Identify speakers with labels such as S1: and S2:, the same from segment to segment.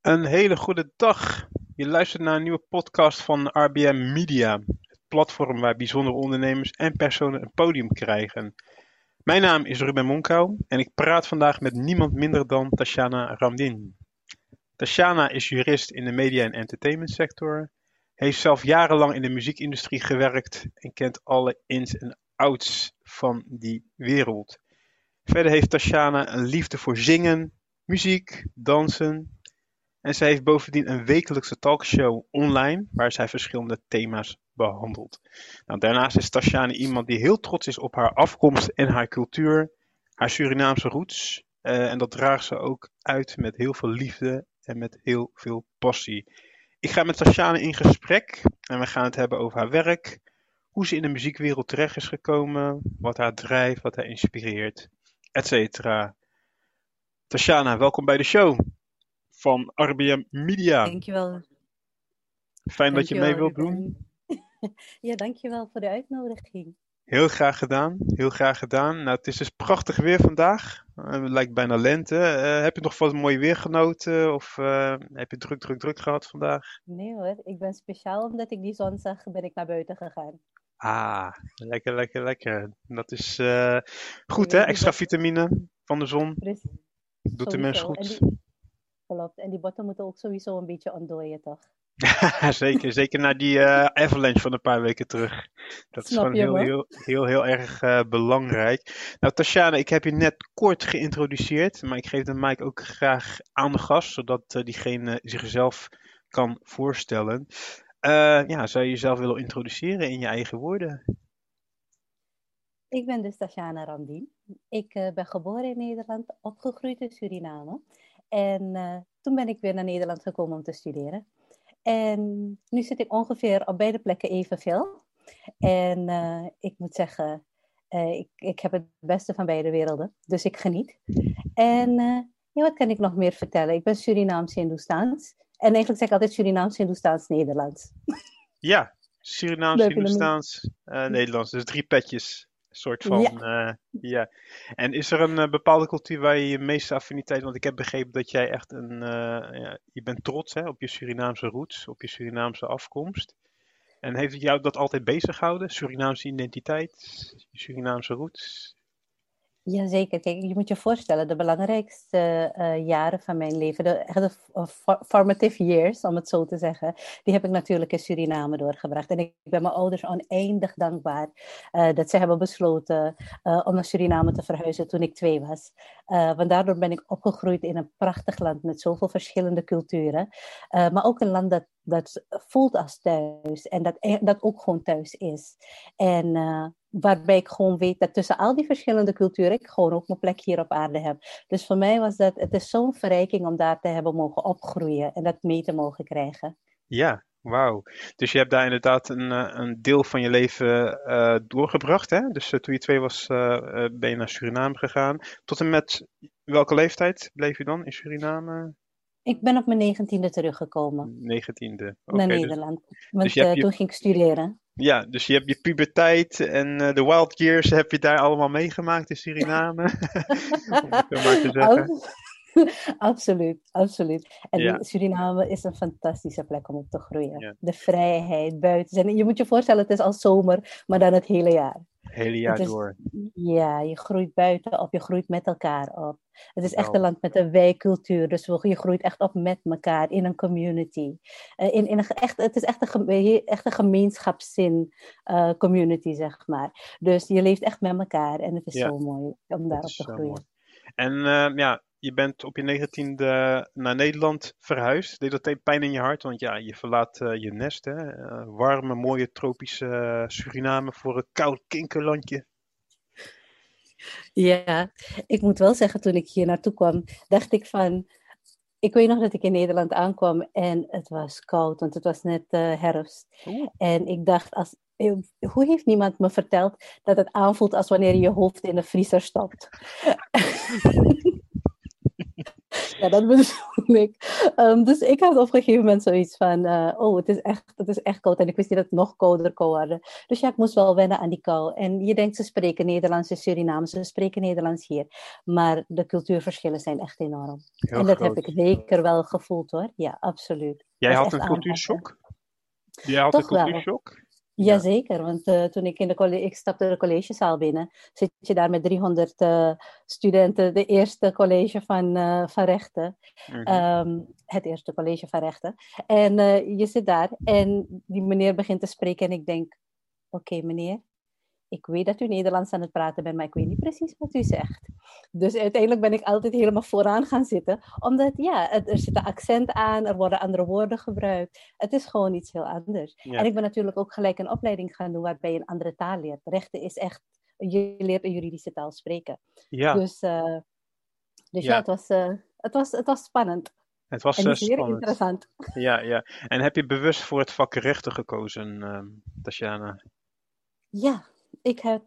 S1: Een hele goede dag. Je luistert naar een nieuwe podcast van RBM Media, het platform waar bijzondere ondernemers en personen een podium krijgen. Mijn naam is Ruben Monkau en ik praat vandaag met niemand minder dan Tashana Ramdin. Tashana is jurist in de media- en entertainmentsector, heeft zelf jarenlang in de muziekindustrie gewerkt en kent alle ins en outs van die wereld. Verder heeft Tashana een liefde voor zingen, muziek, dansen. En zij heeft bovendien een wekelijkse talkshow online waar zij verschillende thema's behandelt. Nou, daarnaast is Tasjane iemand die heel trots is op haar afkomst en haar cultuur, haar Surinaamse roots. En dat draagt ze ook uit met heel veel liefde en met heel veel passie. Ik ga met Tasjane in gesprek en we gaan het hebben over haar werk, hoe ze in de muziekwereld terecht is gekomen, wat haar drijft, wat haar inspireert, etc. Tasjana, welkom bij de show van RBM Media.
S2: Dankjewel,
S1: Fijn dat je mee
S2: dankjewel
S1: wilt doen.
S2: Ruben. Ja, dankjewel voor de uitnodiging.
S1: Heel graag gedaan, heel graag gedaan. Nou, het is dus prachtig weer vandaag. Het lijkt bijna lente. Heb je nog wat mooi weer genoten of heb je druk gehad vandaag?
S2: Nee hoor, ik ben speciaal omdat ik die zon zag, ben ik naar buiten gegaan.
S1: Ah, lekker, lekker, lekker. Dat is
S2: Je
S1: goed hè,
S2: weet die
S1: extra
S2: bot,
S1: vitamine van de zon.
S2: precies,
S1: Doet de mens
S2: sowieso. En
S1: goed.
S2: die, klopt, en die botten moeten ook sowieso een beetje ontdooien, toch?
S1: Zeker, zeker na die avalanche van een paar weken terug. Dat is
S2: Snap
S1: gewoon
S2: je
S1: heel,
S2: me?
S1: heel, heel, heel erg belangrijk. Nou, Tasjana, ik heb je net kort geïntroduceerd, maar ik geef de mic ook graag aan de gast, zodat diegene zichzelf kan voorstellen. Ja, zou je jezelf willen introduceren in je eigen woorden?
S2: Ik ben dus Tatiana Randien. Ik ben geboren in Nederland, opgegroeid in Suriname. En toen ben ik weer naar Nederland gekomen om te studeren. En nu zit ik ongeveer op beide plekken evenveel. En ik moet zeggen, ik heb het beste van beide werelden. Dus ik geniet. En ja, wat kan ik nog meer vertellen? Ik ben Surinaams-Hindoestaans. En eigenlijk zeg ik altijd Surinaams-Hindoestaans-Nederlands.
S1: Ja, Surinaams,
S2: Daar heb je hem.
S1: Hindoestaans, Nederlands. Dus drie petjes. Een soort
S2: Ja,
S1: van, ja. En is er een bepaalde cultuur waar je je meeste affiniteit... Want ik heb begrepen dat jij echt een... ja, je bent trots hè, op je Surinaamse roots, op je Surinaamse afkomst. En heeft het jou dat altijd bezig gehouden? Surinaamse identiteit, je Surinaamse roots?
S2: jazeker. Kijk, je moet je voorstellen, de belangrijkste jaren van mijn leven, de echte formative years, om het zo te zeggen, die heb ik natuurlijk in Suriname doorgebracht. En ik ben mijn ouders oneindig dankbaar dat ze hebben besloten om naar Suriname te verhuizen toen ik 2 was. Want daardoor ben ik opgegroeid in een prachtig land met zoveel verschillende culturen. Maar ook een land dat voelt als thuis en dat ook gewoon thuis is. En waarbij ik gewoon weet dat tussen al die verschillende culturen ik gewoon ook mijn plek hier op aarde heb. Dus voor mij was dat, het is zo'n verrijking om daar te hebben mogen opgroeien en dat mee te mogen krijgen.
S1: Ja, wauw. Dus je hebt daar inderdaad een deel van je leven doorgebracht, hè? Dus toen je 2 was, ben je naar Suriname gegaan. Tot en met welke leeftijd bleef je dan in Suriname?
S2: Ik ben op mijn 19e teruggekomen
S1: 19e.
S2: naar
S1: Oké, dus,
S2: Nederland,
S1: dus
S2: want
S1: je hebt je,
S2: toen ging ik studeren.
S1: ja, dus je hebt je puberteit en de wild years heb je daar allemaal meegemaakt in Suriname, om het zo maar te zeggen.
S2: Absoluut, absoluut. En
S1: Ja,
S2: Suriname is een fantastische plek om op te groeien.
S1: ja,
S2: De vrijheid, buiten zijn. Je moet je voorstellen, het is al zomer, maar dan het hele jaar.
S1: hele
S2: Het
S1: jaar
S2: is,
S1: door.
S2: ja, je groeit buiten op, je groeit met elkaar op. Het is echt een
S1: Geweldig.
S2: land met een wijkcultuur, dus je groeit echt op met elkaar in een community. Het is echt echt een gemeenschapszin community, zeg maar. Dus je leeft echt met elkaar en het is
S1: Ja,
S2: zo mooi om
S1: dat
S2: daarop
S1: is
S2: te
S1: zo mooi.
S2: groeien.
S1: En ja, je bent op je 19e naar Nederland verhuisd. Deed dat pijn in je hart? Want ja, je verlaat je nest, hè? Warme, mooie, tropische Suriname voor een koud kinkerlandje.
S2: Ja, ik moet wel zeggen, toen ik hier naartoe kwam, dacht ik van, ik weet nog dat ik in Nederland aankwam en het was koud, want het was net herfst.
S1: Oeh.
S2: En ik dacht, hoe heeft niemand me verteld dat het aanvoelt als wanneer je je hoofd in de vriezer stopt? Ja, dat bedoel ik. Dus ik had op een gegeven moment zoiets van, oh, het is echt koud. En ik wist niet dat het nog kouder kon worden. Dus ja, ik moest wel wennen aan die kou. En je denkt, ze spreken Nederlands in Suriname, ze spreken Nederlands hier. Maar de cultuurverschillen zijn echt enorm.
S1: Heel
S2: En dat heb
S1: groot.
S2: ik zeker wel gevoeld hoor. Ja, absoluut.
S1: Jij
S2: Dat is
S1: had
S2: echt
S1: een
S2: aanpassen.
S1: cultuurshock? Jij had een
S2: Toch wel.
S1: cultuurshock? Ja.
S2: Jazeker, want toen ik stapte de collegezaal binnen, zit je daar met 300 studenten, de eerste college van rechten,
S1: Mhm.
S2: het eerste college van rechten. En je zit daar en die meneer begint te spreken en ik denk, oké, meneer, ik weet dat u Nederlands aan het praten bent, maar ik weet niet precies wat u zegt. Dus uiteindelijk ben ik altijd helemaal vooraan gaan zitten, omdat ja, er zit een accent aan, er worden andere woorden gebruikt. Het is gewoon iets heel anders. En
S1: Ja.
S2: ik ben natuurlijk ook gelijk een opleiding gaan doen waarbij je een andere taal leert. Rechten is echt, je leert een juridische taal spreken.
S1: Ja.
S2: Dus ja,
S1: Ja.
S2: het was spannend
S1: Het was
S2: en zeer
S1: spannend.
S2: interessant.
S1: Ja, ja. En heb je bewust voor het vak rechten gekozen, Tatjana?
S2: Ja, ik heb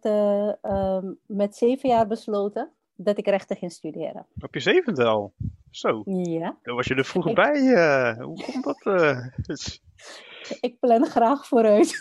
S2: met 7 jaar besloten dat ik rechten ging studeren.
S1: Op je zevende al? Zo,
S2: Ja,
S1: dan was je er vroeg
S2: ik,
S1: bij. Hoe komt dat?
S2: ik plan graag vooruit.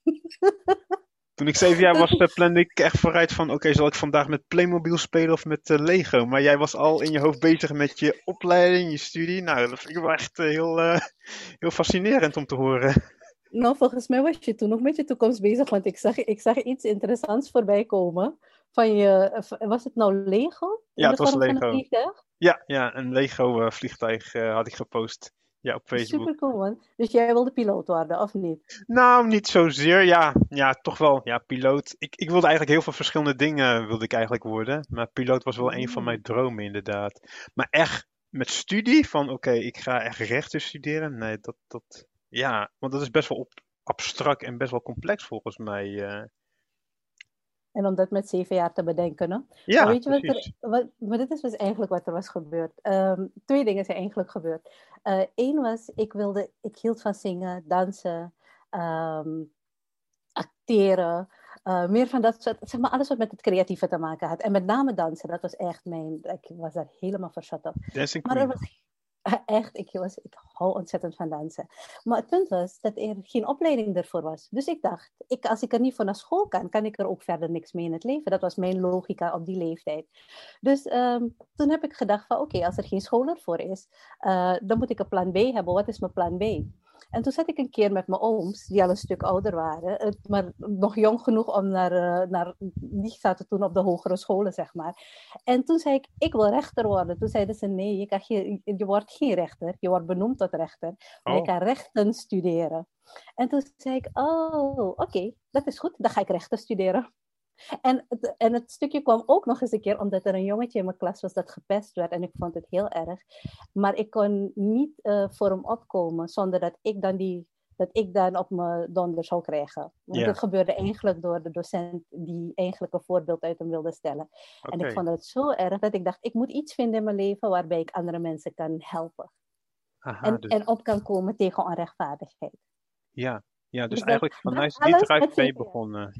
S1: Toen ik 7 jaar was, plande ik echt vooruit van, oké, zal ik vandaag met Playmobil spelen of met Lego? Maar jij was al in je hoofd bezig met je opleiding, je studie. Nou, dat vind ik wel echt heel fascinerend om te horen.
S2: Nou, volgens mij was je toen nog met je toekomst bezig, want ik zag iets interessants voorbij komen. Was het nou Lego
S1: Ja,
S2: in
S1: het
S2: de
S1: was
S2: vorm van een
S1: Lego.
S2: vliegtuig?
S1: Ja, ja, een Lego vliegtuig had ik gepost. Ja, op Facebook.
S2: Super cool, man. Dus jij wilde piloot worden, of niet?
S1: Nou, niet zozeer. Ja, ja, toch wel. Ja, piloot. Ik wilde eigenlijk heel veel verschillende dingen wilde ik eigenlijk worden. Maar piloot was wel een van
S2: Mm.
S1: mijn dromen, inderdaad. Maar echt met studie van, oké, ik ga echt rechten studeren. Nee, ja, want dat is best wel abstract en best wel complex volgens mij.
S2: En om dat met 7 jaar te bedenken, hè? Maar
S1: Ja,
S2: weet je
S1: precies.
S2: maar dit is dus eigenlijk wat er was gebeurd. Twee dingen zijn eigenlijk gebeurd. Eén was, ik hield van zingen, dansen, ehm, acteren. Meer van dat soort, zeg maar alles wat met het creatieve te maken had. En met name dansen, dat was echt ik was daar helemaal verzot op.
S1: Dancing
S2: Maar er
S1: Queen.
S2: was echt, ik hou ontzettend van dansen. Maar het punt was dat er geen opleiding ervoor was. Dus ik dacht, als ik er niet voor naar school kan, kan ik er ook verder niks mee in het leven. Dat was mijn logica op die leeftijd. Dus toen heb ik gedacht van oké, als er geen school ervoor is, dan moet ik een plan B hebben. Wat is mijn plan B? En toen zat ik een keer met mijn ooms, die al een stuk ouder waren, maar nog jong genoeg om die zaten toen op de hogere scholen, zeg maar. En toen zei ik wil rechter worden. Toen zeiden ze, nee, je wordt geen rechter, je wordt benoemd tot rechter, maar je
S1: Oh,
S2: kan rechten studeren. En toen zei ik, oh, oké, dat is goed, dan ga ik rechten studeren. En het stukje kwam ook nog eens een keer omdat er een jongetje in mijn klas was dat gepest werd. En ik vond het heel erg. Maar ik kon niet voor hem opkomen zonder dat ik dan op mijn donder zou krijgen. Want
S1: ja,
S2: dit gebeurde eigenlijk door de docent die eigenlijk een voorbeeld uit hem wilde stellen. En ik
S1: oké.
S2: vond het zo erg dat ik dacht, ik moet iets vinden in mijn leven waarbij ik andere mensen kan helpen.
S1: Haha, dus
S2: En op kan komen tegen onrechtvaardigheid.
S1: ja. Ja, dus
S2: Dus dat,
S1: eigenlijk
S2: dat
S1: vanuit die
S2: alles
S1: drive
S2: met
S1: ben je
S2: 7 jaar.
S1: begonnen.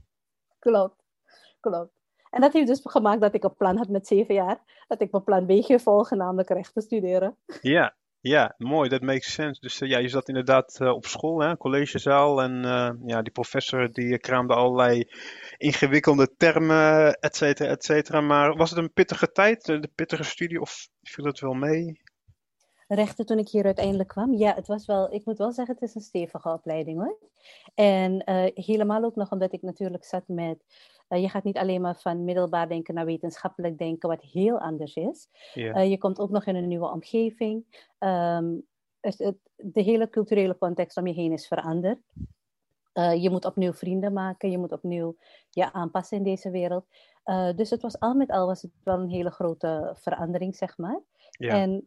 S2: Klopt. Klopt. En dat heeft dus gemaakt dat ik een plan had met 7 jaar. Dat ik mijn plan B ging volgen, namelijk rechten studeren.
S1: Ja, ja, mooi, dat makes sense. Dus ja, je zat inderdaad op school, hè, collegezaal. En ja, die professor die kraamde allerlei ingewikkelde termen, et cetera, et cetera. Maar was het een pittige tijd, de pittige studie, of viel het wel mee?
S2: Rechten toen ik hier uiteindelijk kwam. Ja, het was wel, ik moet wel zeggen, het is een stevige opleiding hoor. En helemaal ook nog omdat ik natuurlijk zat met, je gaat niet alleen maar van middelbaar denken naar wetenschappelijk denken, wat heel anders is.
S1: Ja,
S2: Je komt ook nog in een nieuwe omgeving. De hele culturele context om je heen is veranderd. Je moet opnieuw vrienden maken, je moet opnieuw je aanpassen in deze wereld. Dus het was al met al was het wel een hele grote verandering, zeg maar.
S1: ja,
S2: En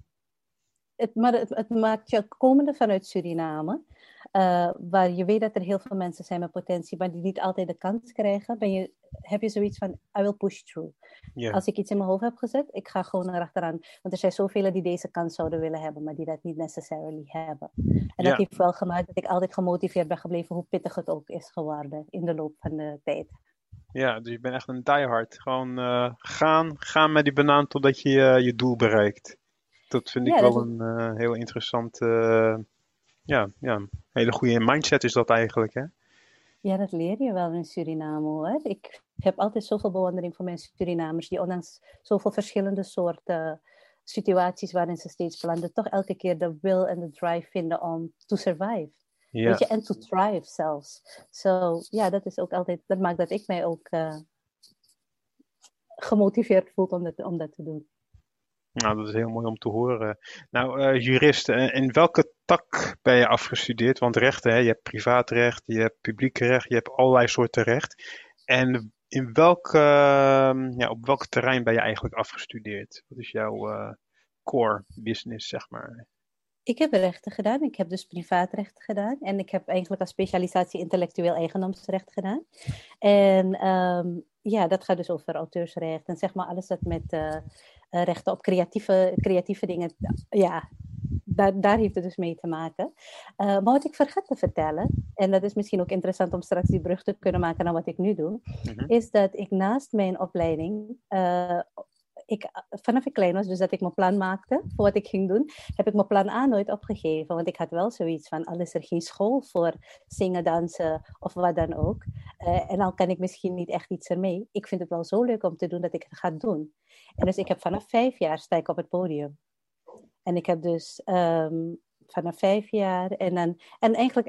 S2: het maakt je komende vanuit Suriname, waar je weet dat er heel veel mensen zijn met potentie, maar die niet altijd de kans krijgen, heb je zoiets van, I will push through.
S1: ja,
S2: Als ik iets in mijn hoofd heb gezet, ik ga gewoon erachteraan. Want er zijn zoveel die deze kans zouden willen hebben, maar die dat niet necessarily hebben. En dat
S1: ja.
S2: heeft wel gemaakt dat ik altijd gemotiveerd ben gebleven, hoe pittig het ook is geworden in de loop van de tijd.
S1: Ja, dus je bent echt een diehard. Gewoon gaan met die banaan totdat je je doel bereikt. Dat vind ik
S2: Ja,
S1: wel een heel interessant, ja, hele goede mindset is dat eigenlijk, hè?
S2: ja, dat leer je wel in Suriname hoor. Ik heb altijd zoveel bewondering voor mijn Surinamers, die ondanks zoveel verschillende soorten situaties waarin ze steeds belanden, toch elke keer de will en de drive vinden om to survive. Weet
S1: Ja.
S2: je, en to thrive zelfs. Ja, dat is ook altijd, dat maakt dat ik mij ook gemotiveerd voel om dat te doen.
S1: Nou, dat is heel mooi om te horen. Nou, jurist, in welke tak ben je afgestudeerd? Want rechten, hè, je hebt privaatrecht, je hebt publiek recht, je hebt allerlei soorten recht. En in op welk terrein ben je eigenlijk afgestudeerd? Wat is jouw core business, zeg maar?
S2: Ik heb rechten gedaan. Ik heb dus privaatrecht gedaan. En ik heb eigenlijk als specialisatie intellectueel eigendomsrecht gedaan. En ja, dat gaat dus over auteursrecht. En zeg maar alles wat met rechten op creatieve dingen. Ja, daar heeft het dus mee te maken. Maar wat ik vergat te vertellen, en dat is misschien ook interessant om straks die brug te kunnen maken naar wat ik nu doe,
S1: Mhm.
S2: is dat ik naast mijn opleiding vanaf ik klein was, dus dat ik mijn plan maakte voor wat ik ging doen, heb ik mijn plan A nooit opgegeven. Want ik had wel zoiets van, al is er geen school voor zingen, dansen of wat dan ook. En dan kan ik misschien niet echt iets ermee. Ik vind het wel zo leuk om te doen dat ik het ga doen. En dus ik heb vanaf 5 jaar sta ik op het podium. En ik heb dus vanaf 5 jaar en eigenlijk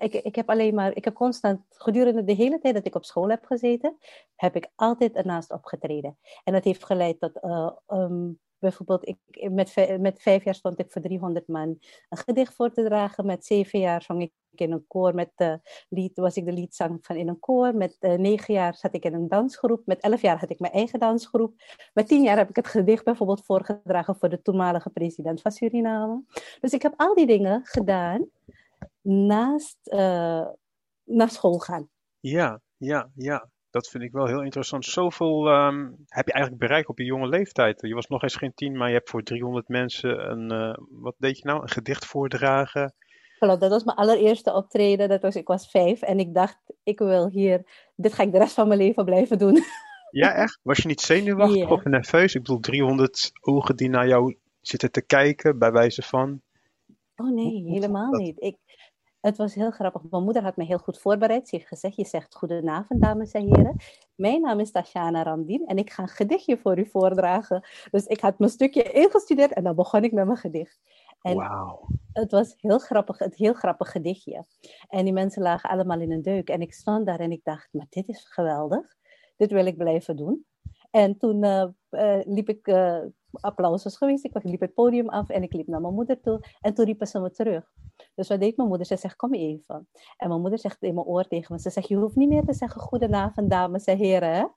S2: ik heb constant gedurende de hele tijd dat ik op school heb gezeten, heb ik altijd ernaast opgetreden. En dat heeft geleid tot bijvoorbeeld met 5 jaar stond ik voor 300 man een gedicht voor te dragen. Met 7 jaar zong ik in een koor was ik de liedzang van in een koor. Met 9 jaar zat ik in een dansgroep. Met 11 jaar had ik mijn eigen dansgroep. Met 10 jaar heb ik het gedicht bijvoorbeeld voorgedragen voor de toenmalige president van Suriname. Dus ik heb al die dingen gedaan naast naar school gaan.
S1: Ja, ja, ja. Dat vind ik wel heel interessant. Zoveel heb je eigenlijk bereikt op je jonge leeftijd. Je was nog eens geen 10, maar je hebt voor 300 mensen wat deed je nou? Een gedicht voordragen.
S2: Klopt, dat was mijn allereerste optreden. Ik was 5 en ik dacht, dit ga ik de rest van mijn leven blijven doen.
S1: Ja, echt? Was je niet zenuwachtig
S2: Ja.
S1: of nerveus? Ik bedoel, 300 ogen die naar jou zitten te kijken, bij wijze van.
S2: Oh nee,
S1: Hoe voelt
S2: helemaal
S1: dat?
S2: niet. Het was heel grappig. Mijn moeder had me heel goed voorbereid. Ze heeft gezegd, je zegt goedenavond, dames en heren. Mijn naam is Tasjana Randien en ik ga een gedichtje voor u voordragen. Dus ik had mijn stukje ingestudeerd en dan begon ik met mijn gedicht. En
S1: Wauw.
S2: het was een heel grappig gedichtje. En die mensen lagen allemaal in een deuk. En ik stond daar en ik dacht, maar dit is geweldig. Dit wil ik blijven doen. En toen liep ik, applaus was geweest, ik liep het podium af en ik liep naar mijn moeder toe. En toen riepen ze me terug. Dus wat deed mijn moeder? Ze zegt, kom even. En mijn moeder zegt in mijn oor tegen me, ze zegt, je hoeft niet meer te zeggen goedenavond, dames en heren. Hè?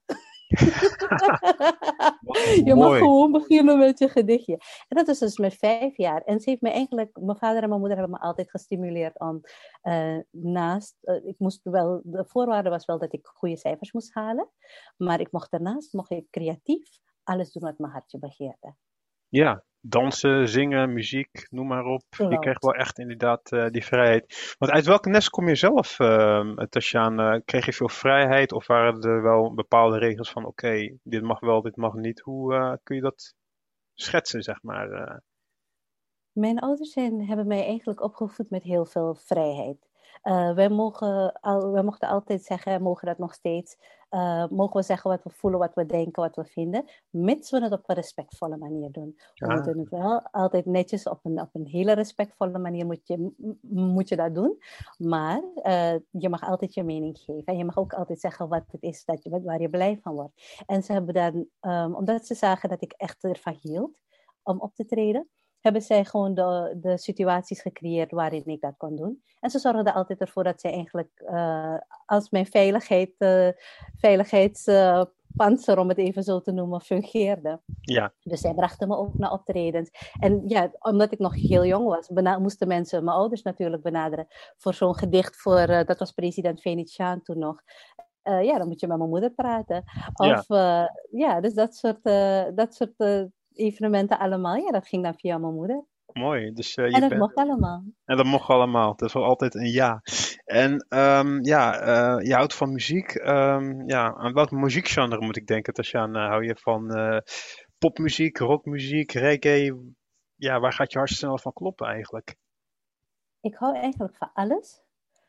S2: Je mag
S1: Mooi.
S2: gewoon beginnen met je gedichtje. En dat is dus met 5 jaar. En ze heeft me eigenlijk, mijn vader en mijn moeder hebben me altijd gestimuleerd om de voorwaarde was wel dat ik goede cijfers moest halen. Maar mocht ik creatief alles doen wat mijn hartje begeerde.
S1: Ja, dansen, zingen, muziek, noem maar op. Je kreeg
S2: Klopt.
S1: wel echt inderdaad die vrijheid. Want uit welke nest kom je zelf, Tasjaan? Kreeg je veel vrijheid of waren er wel bepaalde regels van oké, dit mag wel, dit mag niet? Hoe kun je dat schetsen, zeg maar?
S2: Mijn ouders hebben mij eigenlijk opgevoed met heel veel vrijheid. Wij mochten altijd zeggen, en mogen dat nog steeds, mogen we zeggen wat we voelen, wat we denken, wat we vinden, mits we het op een respectvolle manier doen. We
S1: Ah,
S2: moeten het wel altijd netjes op een hele respectvolle manier moet je dat doen. Maar je mag altijd je mening geven. En je mag ook altijd zeggen wat het is waar je blij van wordt. En ze hebben dan, omdat ze zagen dat ik echt ervan hield om op te treden, hebben zij gewoon de situaties gecreëerd waarin ik dat kon doen. En ze zorgden er altijd ervoor dat zij eigenlijk als mijn veiligheidspanzer, om het even zo te noemen, fungeerde.
S1: ja,
S2: Dus zij brachten me ook naar optredens. En ja, omdat ik nog heel jong was, moesten mensen mijn ouders natuurlijk benaderen voor zo'n gedicht dat was president Venetiaan toen nog. Ja, dan moet je met mijn moeder praten.
S1: ja,
S2: Of ja, dus dat soort evenementen allemaal. Ja, dat ging dan via mijn moeder.
S1: mooi. Dus
S2: En
S1: je
S2: dat
S1: bent.
S2: mocht allemaal.
S1: En dat mocht allemaal. Dat is wel altijd een ja. En ja, je houdt van muziek. Ja, aan welk muziekgenre moet ik denken, Tasjaan? Hou je van popmuziek, rockmuziek, reggae? ja, waar gaat je hart sneller van kloppen eigenlijk?
S2: Ik hou eigenlijk van alles.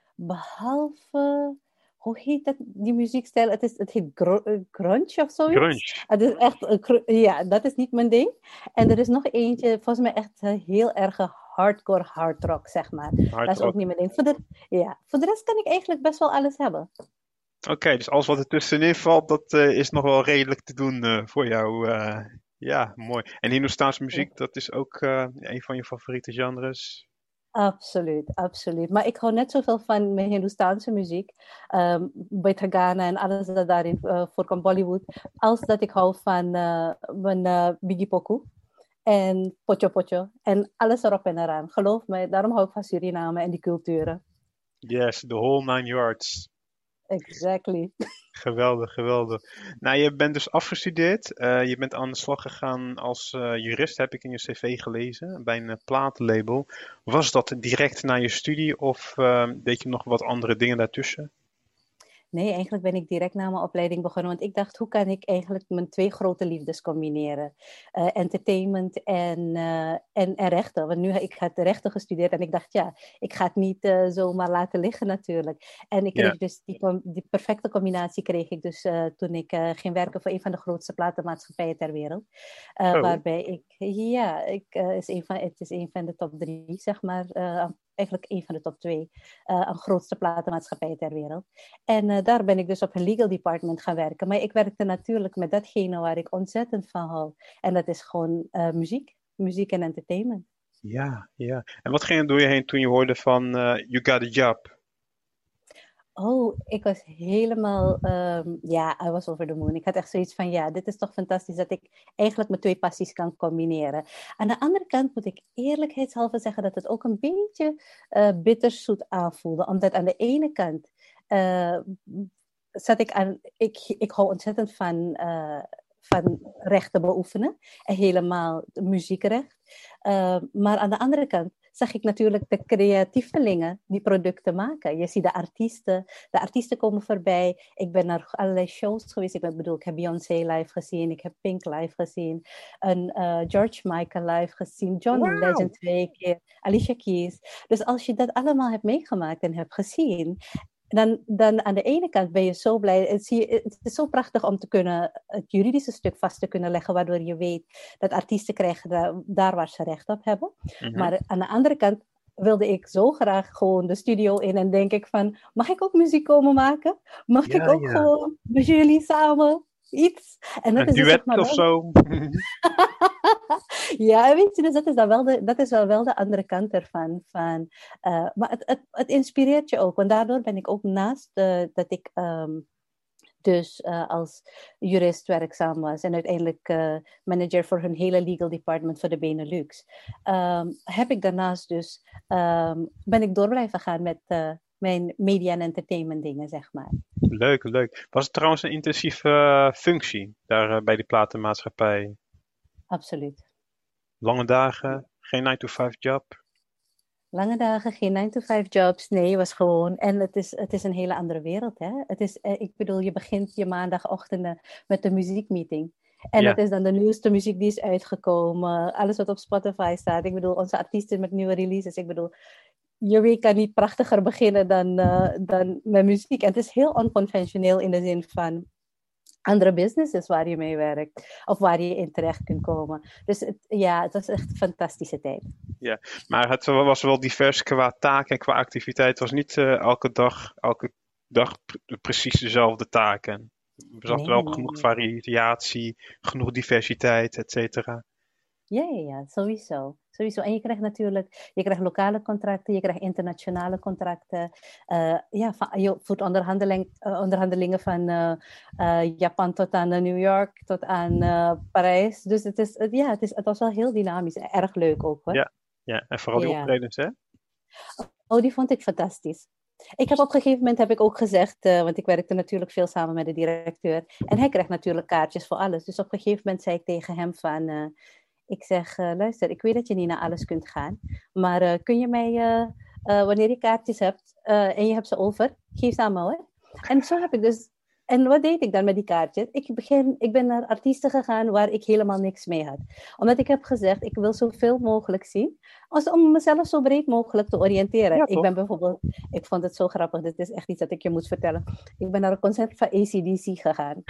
S2: Behalve, hoe heet dat, die muziekstijl? Het heet grunge of zoiets.
S1: Grunge.
S2: Het is echt, ja, dat is niet mijn ding. En er is nog eentje, volgens mij echt heel erg hardcore hard rock, zeg maar.
S1: Hard
S2: Dat is ook
S1: rock.
S2: niet mijn ding. Voor de rest kan ik eigenlijk best wel alles hebben.
S1: Oké, dus alles wat er tussenin valt, dat is nog wel redelijk te doen voor jou. Ja, mooi. En Hindoestaanse
S2: Ja.
S1: muziek, dat is ook een van je favoriete genres?
S2: Absoluut, absoluut. Maar ik hou net zoveel van mijn Hindoestaanse muziek, bij Ghana en alles dat daarin voorkomt, Bollywood, als dat ik hou van mijn Biggie Poku en Pocho Pocho en alles erop en eraan. Geloof me, daarom hou ik van Suriname en die culturen.
S1: Yes, the whole nine yards.
S2: Exactly.
S1: Geweldig, geweldig. Nou, je bent dus afgestudeerd. Je bent aan de slag gegaan als jurist, heb ik in je cv gelezen, bij een platenlabel. Was dat direct na je studie of deed je nog wat andere dingen daartussen?
S2: Nee, eigenlijk ben ik direct na mijn opleiding begonnen. Want ik dacht, hoe kan ik eigenlijk mijn twee grote liefdes combineren? Entertainment en rechten. Want nu ik had rechten gestudeerd en ik dacht, ja, ik ga het niet zomaar laten liggen natuurlijk. En ik
S1: Ja.
S2: kreeg dus die perfecte combinatie kreeg ik dus toen ik ging werken voor een van de grootste platenmaatschappijen ter wereld.
S1: Zo.
S2: Waarbij het is een van de top 3, zeg maar. Eigenlijk een van de top 2 aan grootste platenmaatschappijen ter wereld. En daar ben ik dus op een legal department gaan werken. Maar ik werkte natuurlijk met datgene waar ik ontzettend van hou. En dat is gewoon muziek. Muziek en entertainment.
S1: Ja, ja. En wat ging er door je heen toen je hoorde van You Got a Job?
S2: Oh, ik was helemaal, ja, I was over the moon. Ik had echt zoiets van, ja, dit is toch fantastisch dat ik eigenlijk mijn twee passies kan combineren. Aan de andere kant moet ik eerlijkheidshalve zeggen dat het ook een beetje bitterzoet aanvoelde. Omdat aan de ene kant uh, zat ik aan, ik hou ontzettend van rechten beoefenen. En helemaal muziekrecht. Maar aan de andere kant zag ik natuurlijk de creatievelingen die producten maken. Je ziet de artiesten komen voorbij. Ik ben naar allerlei shows geweest. Ik heb Beyoncé live gezien, ik heb Pink live gezien, en George Michael live gezien, John
S1: Wauw.
S2: Legend 2 keer, Alicia Keys. Dus als je dat allemaal hebt meegemaakt en hebt gezien, dan aan de ene kant ben je zo blij. Het is zo prachtig om te kunnen het juridische stuk vast te kunnen leggen, waardoor je weet dat artiesten krijgen daar waar ze recht op hebben.
S1: Mhm.
S2: Maar aan de andere kant wilde ik zo graag gewoon de studio in en denk ik van, mag ik ook muziek komen maken? Mag ik
S1: Ja,
S2: ook
S1: ja.
S2: gewoon met jullie samen iets? En dat
S1: Een
S2: is dus zeg
S1: duet
S2: maar
S1: of
S2: wel.
S1: zo?
S2: Ja, weet je, dus dat is wel de andere kant ervan. Maar het inspireert je ook, want daardoor ben ik ook naast dat ik dus als jurist werkzaam was en uiteindelijk manager voor hun hele legal department voor de Benelux. Heb ik daarnaast dus, ben ik door blijven gaan met mijn media en entertainment dingen, zeg maar.
S1: Leuk, leuk. Was het trouwens een intensieve functie daar bij die platenmaatschappij?
S2: Absoluut.
S1: Lange dagen, geen 9 to 5 job?
S2: Lange dagen, geen 9-to-5 jobs. Nee, het was gewoon. En het is een hele andere wereld. Hè? Ik bedoel, je begint je maandagochtenden met de muziekmeeting. En dat
S1: Ja,
S2: is dan de nieuwste muziek die is uitgekomen. Alles wat op Spotify staat. Ik bedoel, onze artiesten met nieuwe releases. Ik bedoel, je week kan niet prachtiger beginnen dan met muziek. En het is heel onconventioneel in de zin van andere businesses waar je mee werkt. Of waar je in terecht kunt komen. Dus het was echt een fantastische tijd.
S1: ja. Maar het was wel divers qua taak en qua activiteit. Het was niet elke dag precies dezelfde taken. Er zat
S2: Nee,
S1: wel
S2: nee, nee,
S1: genoeg
S2: nee.
S1: variatie, genoeg diversiteit, et cetera.
S2: Ja, sowieso. Sowieso. En je krijgt lokale contracten, je krijgt internationale contracten. Je voert onderhandelingen van Japan tot aan New York, tot aan Parijs. Dus het was wel heel dynamisch. Erg leuk ook hoor.
S1: Ja, ja. En vooral die
S2: Ja.
S1: optredens, hè?
S2: Oh, die vond ik fantastisch. Ik heb op een gegeven moment heb ik ook gezegd, want ik werkte natuurlijk veel samen met de directeur. En hij kreeg natuurlijk kaartjes voor alles. Dus op een gegeven moment zei ik tegen hem van, ik zeg, luister, ik weet dat je niet naar alles kunt gaan. Maar kun je mij, wanneer je kaartjes hebt en je hebt ze over, geef ze aan me hoor. En zo heb ik dus En wat deed ik dan met die kaartjes? Ik ben naar artiesten gegaan waar ik helemaal niks mee had. Omdat ik heb gezegd, ik wil zoveel mogelijk zien. Om mezelf zo breed mogelijk te oriënteren.
S1: Ja,
S2: Ik ben
S1: toch?
S2: bijvoorbeeld, ik vond het zo grappig. Dit is echt iets dat ik je moet vertellen. Ik ben naar een concert van AC/DC gegaan.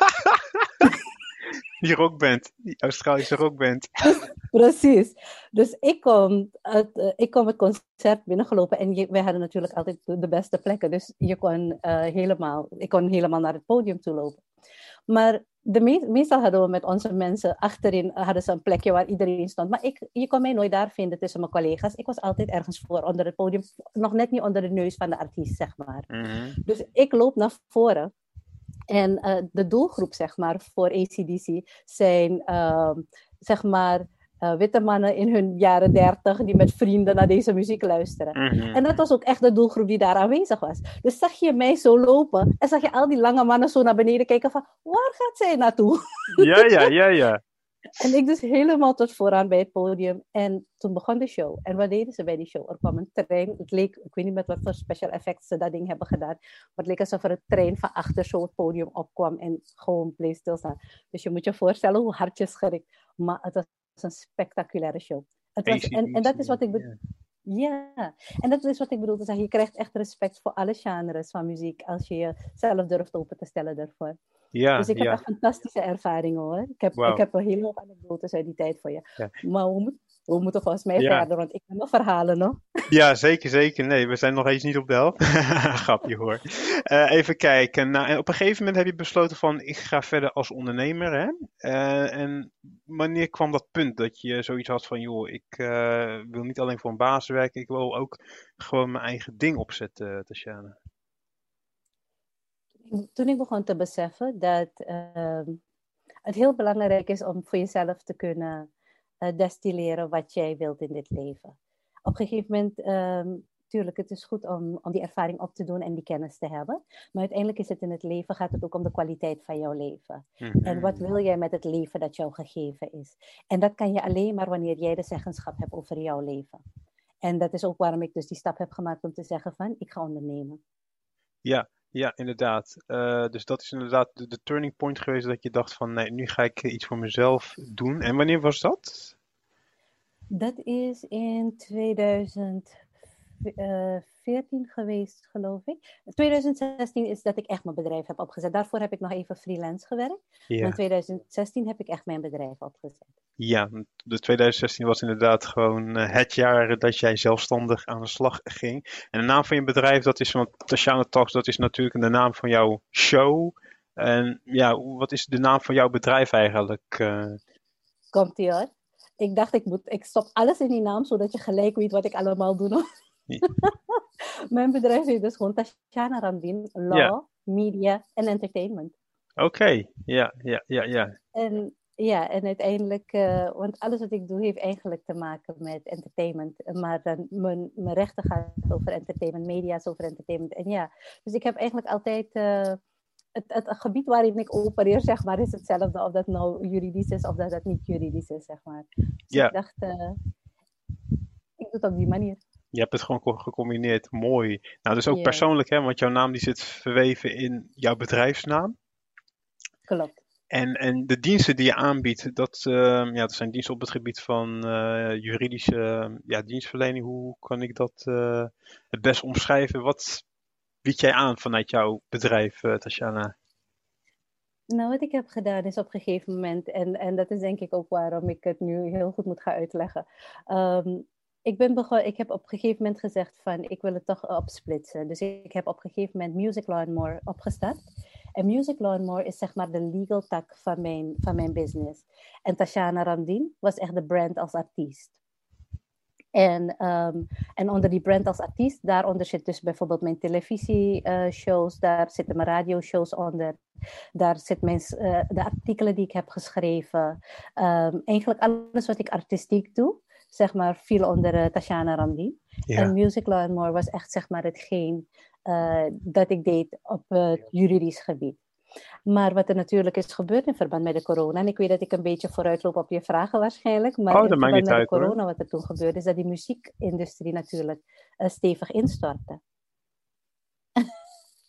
S1: Die rockband. Die Australische rockband.
S2: Precies. Dus ik kom het concert binnengelopen en wij hadden natuurlijk altijd de beste plekken. Dus ik kon helemaal naar het podium toe lopen. Maar meestal hadden we met onze mensen achterin hadden ze een plekje waar iedereen stond. Maar je kon mij nooit daar vinden tussen mijn collega's. Ik was altijd ergens voor onder het podium. Nog net niet onder de neus van de artiest, zeg maar.
S1: Mhm.
S2: Dus ik loop naar voren. En de doelgroep, zeg maar, voor AC/DC zijn, zeg maar, witte mannen in hun jaren 30 die met vrienden naar deze muziek luisteren.
S1: Mhm.
S2: En dat was ook echt de doelgroep die daar aanwezig was. Dus zag je mij zo lopen en zag je al die lange mannen zo naar beneden kijken van, waar gaat zij naartoe?
S1: Ja.
S2: En ik dus helemaal tot vooraan bij het podium. En toen begon de show. En wat deden ze bij die show? Er kwam een trein. Het leek, ik weet niet met wat voor special effects ze dat ding hebben gedaan. Maar het leek alsof er een trein van achter zo het podium opkwam en gewoon bleef stilstaan. Dus je moet je voorstellen hoe hard je schrikt. Maar het was een spectaculaire show. En dat is wat ik bedoel. Ja, en dat is wat ik bedoel te zeggen. Je krijgt echt respect voor alle genres van muziek als je jezelf durft open te stellen daarvoor.
S1: Ja,
S2: Dus ik heb
S1: ja.
S2: echt fantastische ervaringen hoor. Ik
S1: Wauw.
S2: heb een hele hoop anekdotes uit die tijd voor je.
S1: Ja.
S2: Maar we moeten volgens mij
S1: Ja.
S2: verder, want ik heb nog verhalen nog.
S1: Ja, zeker. Nee, we zijn nog eens niet op de helft. Grapje hoor. Even kijken. Nou, en op een gegeven moment heb je besloten van, ik ga verder als ondernemer, hè? En wanneer kwam dat punt dat je zoiets had van, joh, ik wil niet alleen voor een baas werken, ik wil ook gewoon mijn eigen ding opzetten, Tatjana?
S2: Toen ik begon te beseffen dat het heel belangrijk is om voor jezelf te kunnen destilleren wat jij wilt in dit leven. Op een gegeven moment, tuurlijk, het is goed om die ervaring op te doen en die kennis te hebben. Maar uiteindelijk is het in het leven, gaat het ook om de kwaliteit van jouw leven.
S1: Mhm.
S2: En wat wil jij met het leven dat jou gegeven is? En dat kan je alleen maar wanneer jij de zeggenschap hebt over jouw leven. En dat is ook waarom ik dus die stap heb gemaakt om te zeggen van, ik ga ondernemen.
S1: Ja, inderdaad. Dus dat is inderdaad de turning point geweest dat je dacht van, nee, nu ga ik iets voor mezelf doen. En wanneer was dat?
S2: Dat is in 2014 geweest, geloof ik. 2016 is dat ik echt mijn bedrijf heb opgezet. Daarvoor heb ik nog even freelance gewerkt. Maar in
S1: Ja.
S2: 2016 heb ik echt mijn bedrijf opgezet.
S1: Ja, de 2016 was inderdaad gewoon het jaar dat jij zelfstandig aan de slag ging. En de naam van je bedrijf, dat is, want Tatjana Talks, dat is natuurlijk de naam van jouw show. En ja, wat is de naam van jouw bedrijf eigenlijk?
S2: Komt-ie hoor. Ik dacht, ik stop alles in die naam, zodat je gelijk weet wat ik allemaal doe. Mijn bedrijf heet dus gewoon Tatjana Randin, Law,
S1: Ja.
S2: Media en Entertainment.
S1: Oké, ja.
S2: En uiteindelijk, want alles wat ik doe heeft eigenlijk te maken met entertainment. Maar dan, mijn rechten gaan over entertainment, media is over entertainment. En ja, dus ik heb eigenlijk altijd, het gebied waarin ik opereer, zeg maar, is hetzelfde. Of dat nou juridisch is of dat niet juridisch is, zeg maar. Dus
S1: Ja.
S2: ik dacht, ik doe het op die manier.
S1: Je hebt het gewoon gecombineerd. Mooi. Nou, dus ook
S2: Ja.
S1: persoonlijk, hè, want jouw naam die zit verweven in jouw bedrijfsnaam.
S2: Klopt.
S1: En de diensten die je aanbiedt, dat zijn diensten op het gebied van juridische dienstverlening. Hoe kan ik dat het best omschrijven? Wat bied jij aan vanuit jouw bedrijf, Tatjana?
S2: Nou, wat ik heb gedaan is op een gegeven moment, en dat is denk ik ook waarom ik het nu heel goed moet gaan uitleggen. Ik heb op een gegeven moment gezegd van, ik wil het toch opsplitsen. Dus ik heb op een gegeven moment Music Law & More opgestart. En Music Law & More is zeg maar de legal tak van mijn business. En Tatjana Randin was echt de brand als artiest. En onder die brand als artiest, daaronder zit dus bijvoorbeeld mijn televisieshows, daar zitten mijn radioshows onder, daar zitten de artikelen die ik heb geschreven. Eigenlijk alles wat ik artistiek doe, zeg maar, viel onder Tatjana Randin.
S1: Ja.
S2: En Music Law & More was echt zeg maar hetgeen dat ik deed op het juridisch gebied. Maar wat er natuurlijk is gebeurd in verband met de corona, en ik weet dat ik een beetje vooruitloop op je vragen waarschijnlijk, maar
S1: Oh,
S2: in
S1: dat maakt
S2: verband
S1: niet
S2: met de
S1: uit, hoor.
S2: corona wat er toen gebeurde, is dat die muziekindustrie natuurlijk stevig instortte.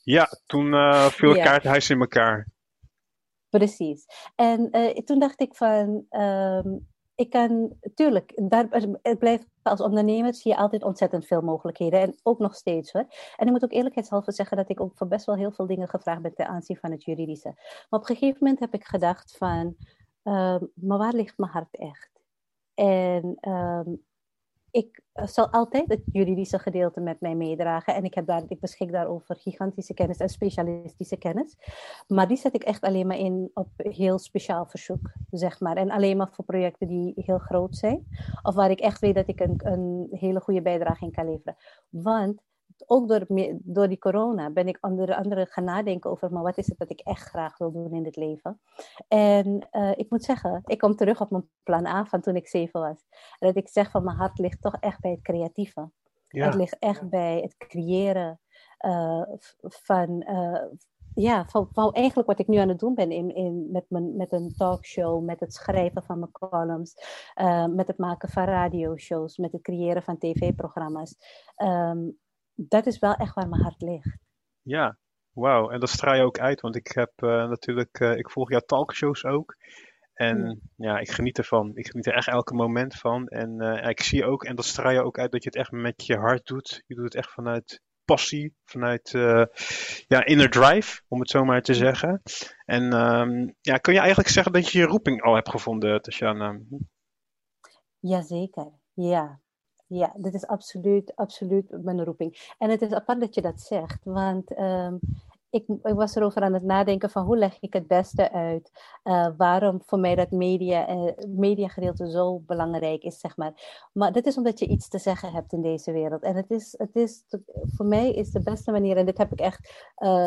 S1: Ja, toen viel het
S2: Ja,
S1: kaartenhuis in elkaar.
S2: precies. En toen dacht ik van, ik kan, tuurlijk, het blijft als ondernemer zie je altijd ontzettend veel mogelijkheden. En ook nog steeds hoor. En ik moet ook eerlijkheidshalve zeggen dat ik ook voor best wel heel veel dingen gevraagd ben ten aanzien van het juridische. Maar op een gegeven moment heb ik gedacht van, maar waar ligt mijn hart echt? En ik zal altijd het juridische gedeelte met mij meedragen. En ik beschik daarover gigantische kennis en specialistische kennis. Maar die zet ik echt alleen maar in op heel speciaal verzoek, zeg maar. En alleen maar voor projecten die heel groot zijn. Of waar ik echt weet dat ik een hele goede bijdrage in kan leveren. Want ook door die corona ben ik onder andere gaan nadenken over, maar wat is het dat ik echt graag wil doen in dit leven? En ik moet zeggen, ik kom terug op mijn plan A van toen ik 7 was. En dat ik zeg van mijn hart ligt toch echt bij het creatieve. Het
S1: Ja,
S2: ligt echt bij het creëren van, ja, van eigenlijk wat ik nu aan het doen ben met een talkshow, met het schrijven van mijn columns, met het maken van radioshows, met het creëren van tv-programma's. Dat is wel echt waar mijn hart ligt.
S1: ja. Wauw, en dat straal je ook uit, want ik heb natuurlijk, ik volg jouw talkshows ook.
S2: Ja.
S1: En ja, ik geniet ervan. Ik geniet er echt elke moment van. En ik zie ook, en dat straal je ook uit, dat je het echt met je hart doet. Je doet het echt vanuit passie, vanuit ja, inner drive, om het zo maar te zeggen. En ja, kun je eigenlijk zeggen dat je je roeping al hebt gevonden, Tasjana?
S2: Jazeker, ja. Ja, dit is absoluut, absoluut mijn roeping. En het is apart dat je dat zegt, want ik was erover aan het nadenken van hoe leg ik het beste uit waarom voor mij dat mediagedeelte zo belangrijk is, zeg maar. Maar dat is omdat je iets te zeggen hebt in deze wereld. En voor mij is de beste manier, en dit heb ik echt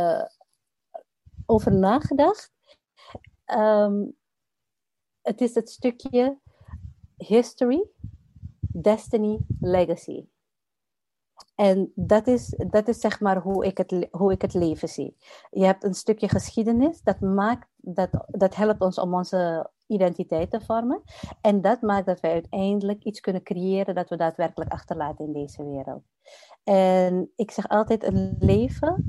S2: over nagedacht, ehm, het is het stukje history, destiny, legacy. En dat is zeg maar hoe ik het leven zie. Je hebt een stukje geschiedenis, dat helpt ons om onze identiteit te vormen. En dat maakt dat wij uiteindelijk iets kunnen creëren dat we daadwerkelijk achterlaten in deze wereld. En ik zeg altijd, een leven,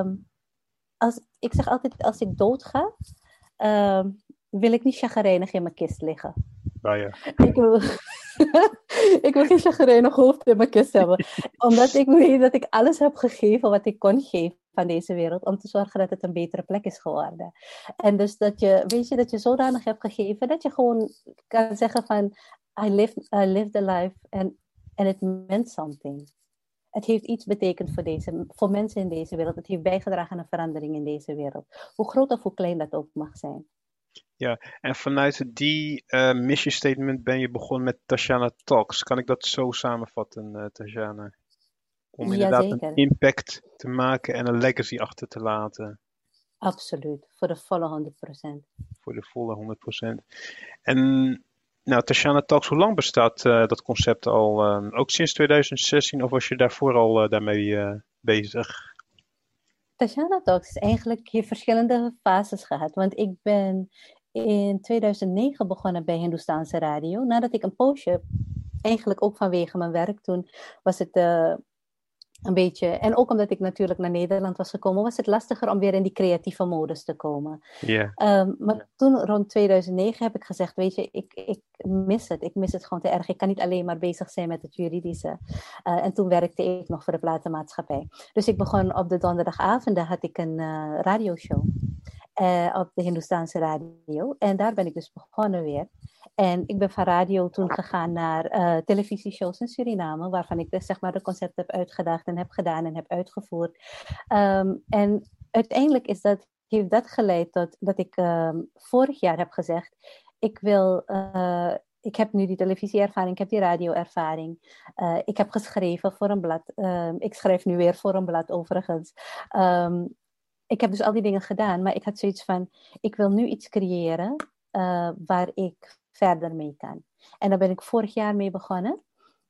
S2: ik zeg altijd, als ik doodga, wil ik niet chagrijnig in mijn kist liggen.
S1: Nou ja,
S2: Ik wil, ik wil geen chagrijnig hoofd in mijn kist hebben. Omdat ik weet dat ik alles heb gegeven wat ik kon geven aan deze wereld. Om te zorgen dat het een betere plek is geworden. En dus dat je zodanig hebt gegeven. Dat je gewoon kan zeggen van, I lived a life and it meant something. Het heeft iets betekend voor mensen in deze wereld. Het heeft bijgedragen aan een verandering in deze wereld. Hoe groot of hoe klein dat ook mag zijn.
S1: ja. En vanuit die mission statement ben je begonnen met Tasjana Talks. Kan ik dat zo samenvatten, Tasjana? Om inderdaad een
S2: Jazeker.
S1: impact te maken en een legacy achter te laten.
S2: Absoluut, voor de volle 100%.
S1: Voor de volle 100%. En nou, Tasjana Talks, hoe lang bestaat dat concept al? Ook sinds 2016 of was je daarvoor al daarmee bezig?
S2: Tajana Talks is eigenlijk heeft verschillende fases gehad. Want ik ben in 2009 begonnen bij Hindoestaanse Radio. Nadat ik een poosje, eigenlijk ook vanwege mijn werk toen, was het een beetje... En ook omdat ik natuurlijk naar Nederland was gekomen, was het lastiger om weer in die creatieve modus te komen.
S1: Ja,
S2: Maar toen, rond 2009, heb ik gezegd, weet je, ik mis het. Ik mis het gewoon te erg. Ik kan niet alleen maar bezig zijn met het juridische. En toen werkte ik nog voor de platenmaatschappij. Dus ik begon op de donderdagavonden, had ik een radioshow. Op de Hindoestaanse radio. En daar ben ik dus begonnen weer. En ik ben van radio toen gegaan naar televisieshows in Suriname, waarvan ik dus zeg maar de concepten heb uitgedaagd en heb gedaan en heb uitgevoerd. En uiteindelijk heeft dat geleid tot dat ik vorig jaar heb gezegd, ik heb nu die televisieervaring, ik heb die radioervaring. Ik heb geschreven voor een blad. Ik schrijf nu weer voor een blad overigens. Ik heb dus al die dingen gedaan, maar ik had zoiets van, ik wil nu iets creëren waar ik verder mee kan. En daar ben ik vorig jaar mee begonnen.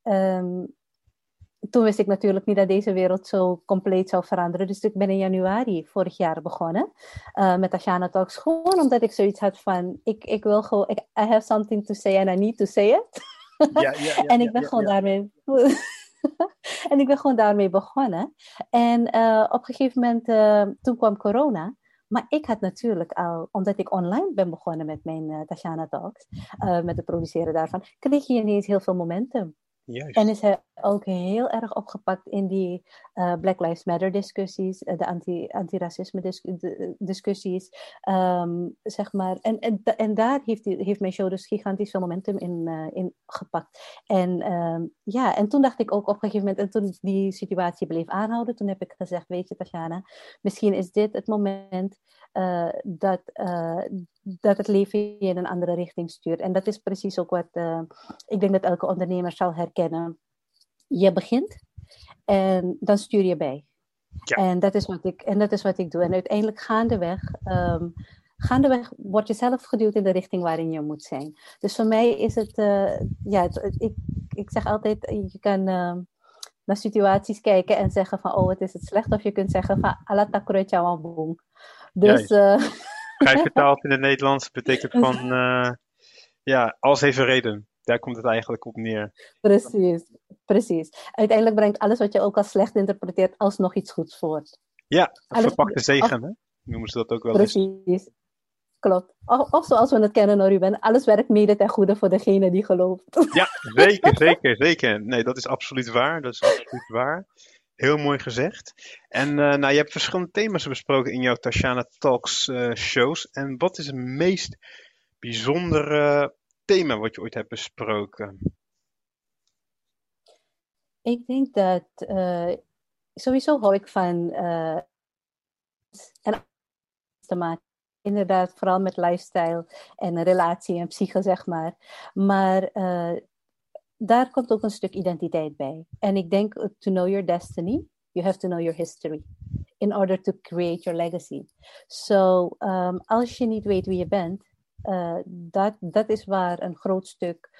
S2: Toen wist ik natuurlijk niet dat deze wereld zo compleet zou veranderen. Dus ik ben in januari vorig jaar begonnen met Tajana Talks. Gewoon omdat ik zoiets had van, ik wil gewoon, I have something to say and I need to say it.
S1: ja, ja, ja,
S2: En
S1: ja,
S2: ik ben
S1: ja,
S2: gewoon
S1: ja.
S2: daarmee... En ik ben gewoon daarmee begonnen. En op een gegeven moment, toen kwam corona. Maar ik had natuurlijk al, omdat ik online ben begonnen met mijn Tashana Talks, met het produceren daarvan, kreeg je ineens heel veel momentum.
S1: Juist.
S2: En is hij ook heel erg opgepakt in die Black Lives Matter discussies, de antiracisme discussies, zeg maar. En daar heeft mijn show dus gigantisch veel momentum in gepakt. En ja, en toen dacht ik ook op een gegeven moment, en toen die situatie bleef aanhouden, toen heb ik gezegd, weet je Tashana, misschien is dit het moment dat het leven je in een andere richting stuurt. En dat is precies ook wat ik denk dat elke ondernemer zal herkennen. Je begint en dan stuur je bij.
S1: Ja.
S2: En dat is wat ik doe. En uiteindelijk gaandeweg word je zelf geduwd in de richting waarin je moet zijn. Dus voor mij is het, ik zeg altijd, je kan naar situaties kijken en zeggen van, oh, het is het slecht. Of je kunt zeggen van, ala takroetja boom. Dus...
S1: Vrij vertaald in het Nederlands betekent van, alles heeft een reden. Daar komt het eigenlijk op neer.
S2: Precies. Uiteindelijk brengt alles wat je ook als slecht interpreteert alsnog iets goeds voort.
S1: Ja, verpakte zegen, hè? Noemen ze dat ook wel eens.
S2: Precies, klopt. Of zoals we het kennen, Ruben, alles werkt mede ten goede voor degene die gelooft.
S1: Ja, zeker. Nee, dat is absoluut waar. Heel mooi gezegd. En je hebt verschillende thema's besproken in jouw Tashana Talks shows. En wat is het meest bijzondere thema wat je ooit hebt besproken?
S2: Ik denk dat sowieso hou ik van en te maken. Inderdaad, vooral met lifestyle en relatie en psyche, zeg maar. Maar daar komt ook een stuk identiteit bij. En ik denk, to know your destiny, you have to know your history. In order to create your legacy. So, als je niet weet wie je bent, dat is waar een groot stuk...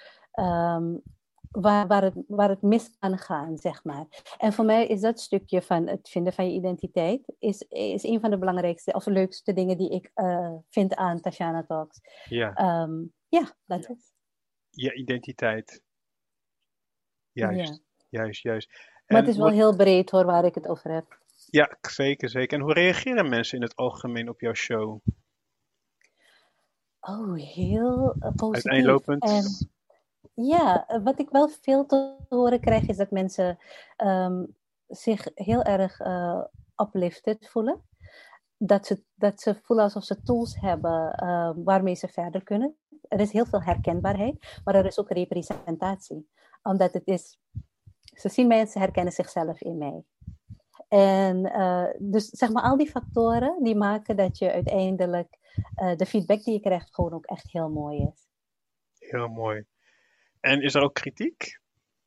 S2: waar het mis kan gaan, zeg maar. En voor mij is dat stukje van het vinden van je identiteit... is een van de belangrijkste of leukste dingen die ik vind aan Tashana Talks.
S1: Ja.
S2: Dat is.
S1: Je identiteit. Juist.
S2: Maar het is wel heel breed hoor, waar ik het over heb.
S1: Ja, zeker. En hoe reageren mensen in het algemeen op jouw show?
S2: Oh, heel positief.
S1: Uiteenlopend.
S2: Ja, wat ik wel veel te horen krijg is dat mensen zich heel erg uplifted voelen. Dat ze voelen alsof ze tools hebben waarmee ze verder kunnen. Er is heel veel herkenbaarheid, maar er is ook representatie. Omdat het is, ze zien mij en ze herkennen zichzelf in mij. En dus zeg maar al die factoren die maken dat je uiteindelijk de feedback die je krijgt gewoon ook echt heel mooi is.
S1: Heel mooi. En is er ook kritiek?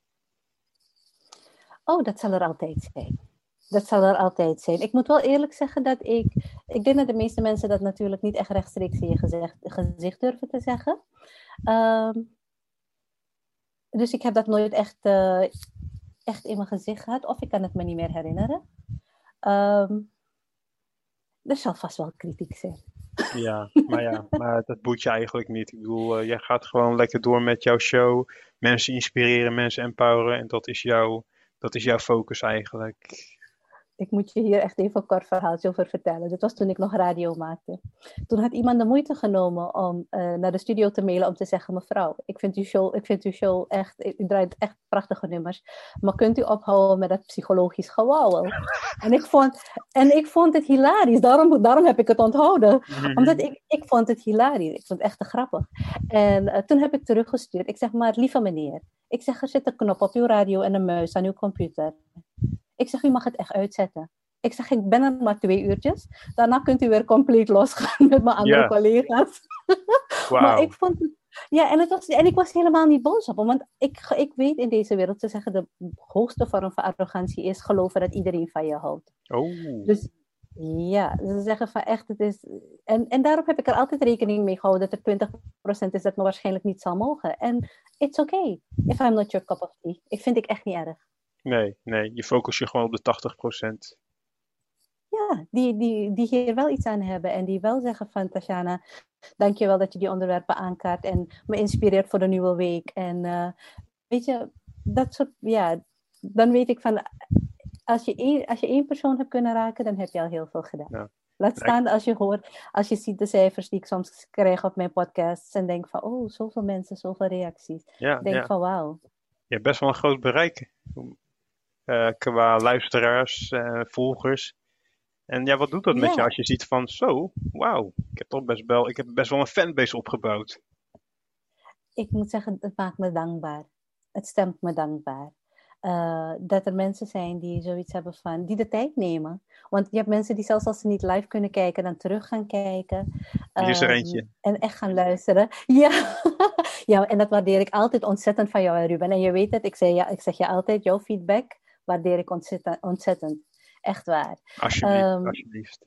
S2: Oh, dat zal er altijd zijn. Ik moet wel eerlijk zeggen dat ik denk dat de meeste mensen dat natuurlijk niet echt rechtstreeks in je gezicht durven te zeggen. Dus ik heb dat nooit echt in mijn gezicht gehad. Of ik kan het me niet meer herinneren. Er zal vast wel kritiek zijn.
S1: Ja, maar dat boeit je eigenlijk niet. Ik bedoel, jij gaat gewoon lekker door met jouw show. Mensen inspireren, mensen empoweren. En dat is jouw focus eigenlijk.
S2: Ik moet je hier echt even een kort verhaaltje over vertellen. Dit was toen ik nog radio maakte. Toen had iemand de moeite genomen om naar de studio te mailen om te zeggen... mevrouw, ik vind uw show echt... U draait echt prachtige nummers. Maar kunt u ophouden met dat psychologisch gewauwel? En ik vond het hilarisch. Daarom heb ik het onthouden. Omdat ik vond het hilarisch. Ik vond het echt te grappig. En toen heb ik teruggestuurd. Ik zeg maar, lieve meneer. Ik zeg, er zit een knop op uw radio en een muis aan uw computer. Ik zeg, u mag het echt uitzetten. Ik zeg, ik ben er maar 2 uurtjes. Daarna kunt u weer compleet losgaan met mijn andere collega's.
S1: Wow.
S2: Maar ik vond het... Ja, en ik was helemaal niet boos op hem. Want ik weet in deze wereld te zeggen... de hoogste vorm van arrogantie is geloven dat iedereen van je houdt.
S1: Oh.
S2: Dus ja, ze zeggen van echt, het is... En daarom heb ik er altijd rekening mee gehouden... dat er 20% is dat me waarschijnlijk niet zal mogen. En it's okay if I'm not your cup of tea. Vind ik echt niet erg.
S1: Nee, je focus je gewoon op de 80%.
S2: Ja, die hier wel iets aan hebben en die wel zeggen van Tashana, dankjewel dat je die onderwerpen aankaart en me inspireert voor de nieuwe week. En weet je, dat soort, ja, dan weet ik van, als je één persoon hebt kunnen raken, dan heb je al heel veel gedaan.
S1: Ja.
S2: Laat staan als je ziet de cijfers die ik soms krijg op mijn podcasts en denk van, oh, zoveel mensen, zoveel reacties. Denk van, wauw.
S1: Je hebt best wel een groot bereik qua luisteraars, volgers. En ja, wat doet dat met je als je ziet van, zo, wauw, ik heb best wel een fanbase opgebouwd.
S2: Ik moet zeggen, het maakt me dankbaar. Het stemt me dankbaar. Dat er mensen zijn die zoiets hebben van, die de tijd nemen. Want je hebt mensen die zelfs als ze niet live kunnen kijken, dan terug gaan kijken.
S1: Hier is er eentje.
S2: En echt gaan luisteren. Ja. Ja, en dat waardeer ik altijd ontzettend van jou, Ruben. En je weet het, ik zeg je altijd, jouw feedback waardeer ik ontzettend. Echt waar.
S1: Alsjeblieft.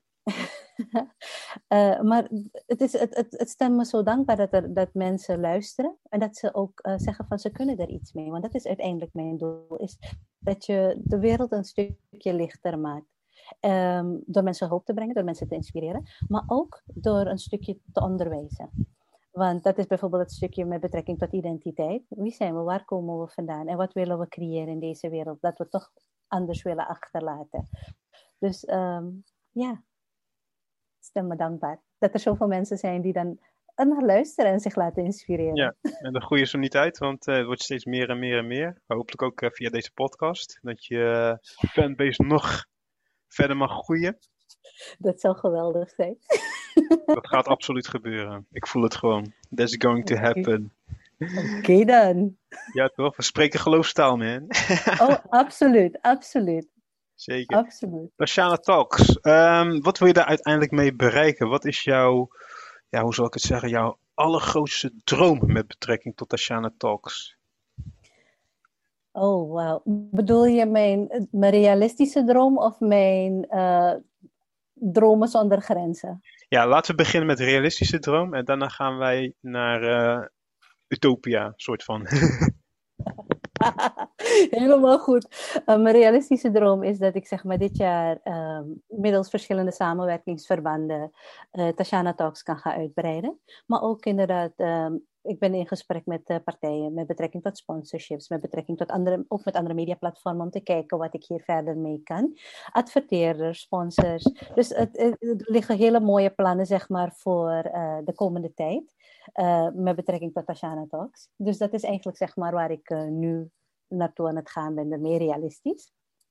S2: Maar het stemt me zo dankbaar dat mensen luisteren en dat ze ook zeggen van ze kunnen er iets mee. Want dat is uiteindelijk mijn doel, is dat je de wereld een stukje lichter maakt. Door mensen hoop te brengen, door mensen te inspireren, maar ook door een stukje te onderwijzen. Want dat is bijvoorbeeld het stukje met betrekking tot identiteit. Wie zijn we, waar komen we vandaan en wat willen we creëren in deze wereld dat we toch anders willen achterlaten. Dus ja, stem me dankbaar dat er zoveel mensen zijn die dan naar luisteren en zich laten inspireren.
S1: Ja, en dat groeit zo niet uit, want het wordt steeds meer en meer en meer. Hopelijk ook via deze podcast, dat je fanbase nog verder mag groeien.
S2: Dat zou geweldig zijn.
S1: Dat gaat absoluut gebeuren. Ik voel het gewoon. That's going to happen.
S2: Oké dan.
S1: Ja toch? We spreken geloofstaal, man.
S2: Oh, absoluut, absoluut.
S1: Zeker.
S2: Absoluut.
S1: Tashana Talks. Wat wil je daar uiteindelijk mee bereiken? Wat is jouw, ja, hoe zal ik het zeggen, jouw allergrootste droom met betrekking tot Tashana Talks?
S2: Oh, wauw. Bedoel je mijn realistische droom of mijn dromen zonder grenzen?
S1: Ja, laten we beginnen met realistische droom en daarna gaan wij naar Utopia, soort van.
S2: Helemaal goed. Mijn realistische droom is dat ik zeg maar dit jaar middels verschillende samenwerkingsverbanden Tashana Talks kan gaan uitbreiden. Maar ook inderdaad, ik ben in gesprek met partijen met betrekking tot sponsorships, met betrekking tot ook met andere mediaplatformen om te kijken wat ik hier verder mee kan. Adverteerders, sponsors. Dus er liggen hele mooie plannen zeg maar voor de komende tijd. Met betrekking tot Tashana Talks. Dus dat is eigenlijk zeg maar waar ik nu naartoe aan het gaan ben, meer realistisch.